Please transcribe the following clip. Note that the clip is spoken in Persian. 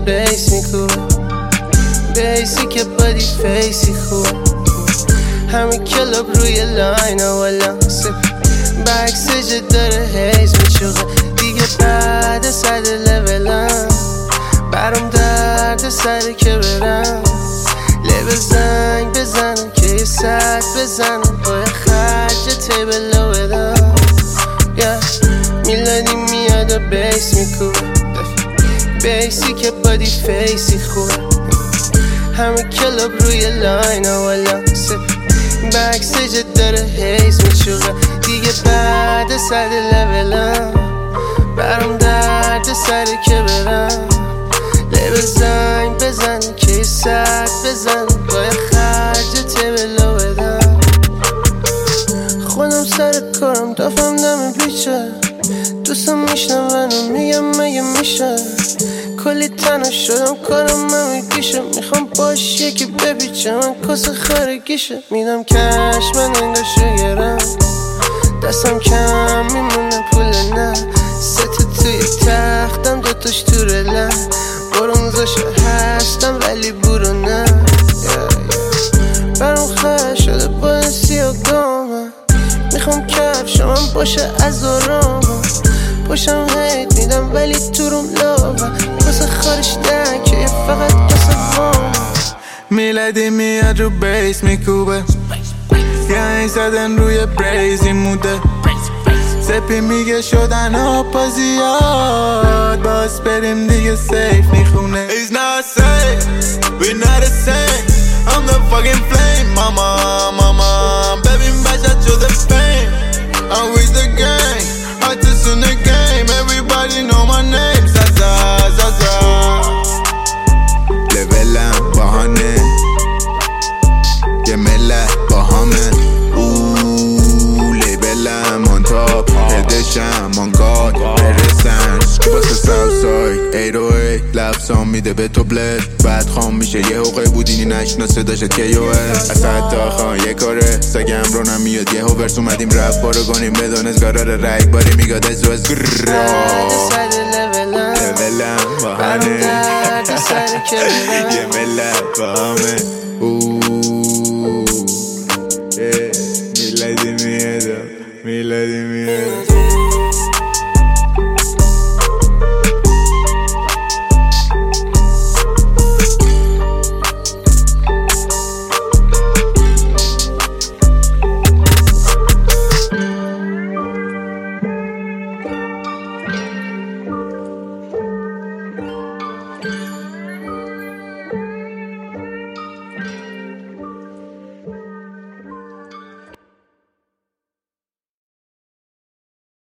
بیس میکوبه، بیسی که بادی فیسی خوبه. همه کلاب روی لاین والا سپی بکسج داره هیز میچوغه. دیگه بعد صد لولم برام درد سره که برم لبه زنگ بزنم که یه سک بزنم با یه خرج تیبلو بدم. میلادی میاد و بیس میکوبه، بیسی که بادی فیسی خوبه. همه کلاب روی لاین والا سپی بکسج داره هیز میچوغه. دیگه بعد صد لولم برام درد سره که برم لبه زنگ بزن که یه سک بزن با یه خرج تیبلو بدم. خودم سر کارم دافم دم بیچه دوستم میشنون و میگم مگه میشه. کلی تنها شدم کارم ممیگیشه، میخوام باش یکی بپیچه من کس خارگیشه. میدم کش من انگاشو گرم دستم کم میمونه پول نه. ست توی تختم دوتاش تو رلم برونزاشو هستم ولی برو نه. برام خواهد شده با این سیاگامم، میخوام کفش من باشه از آرامم. پاشم هیت میدم ولی تو روم لاغم کاسه خارش دن که فقط کاسه وام. میلادی میاد رو بیس میکوبه، یعنی زدن روی بریزی موده. سپی میگه شدن آپا زیاد باز بریم دیگه سیف میخونه. It's not safe, we're not the same. I'm the fucking flame, mama, mama. Baby, بشت شده fame. I'm with the gang, artists in the game. Everybody know my name. Zaza, Zaza. Levelem bahane, یه ملت با همه. لیبلم on top، هدشم on guard. برسن واسه ساوساید 808 لبسام میده به تو بلد. بعد خام میشه یه حقه بودینی نشناسه داشت که یو از حتی خان یه کاره سگم رو نمیاد یه هوورس اومدیم رفت بارو گانیم بدانست قرار رای باری میگاد از روز لیبلم با همه یه ملت با همه. میلادی میاد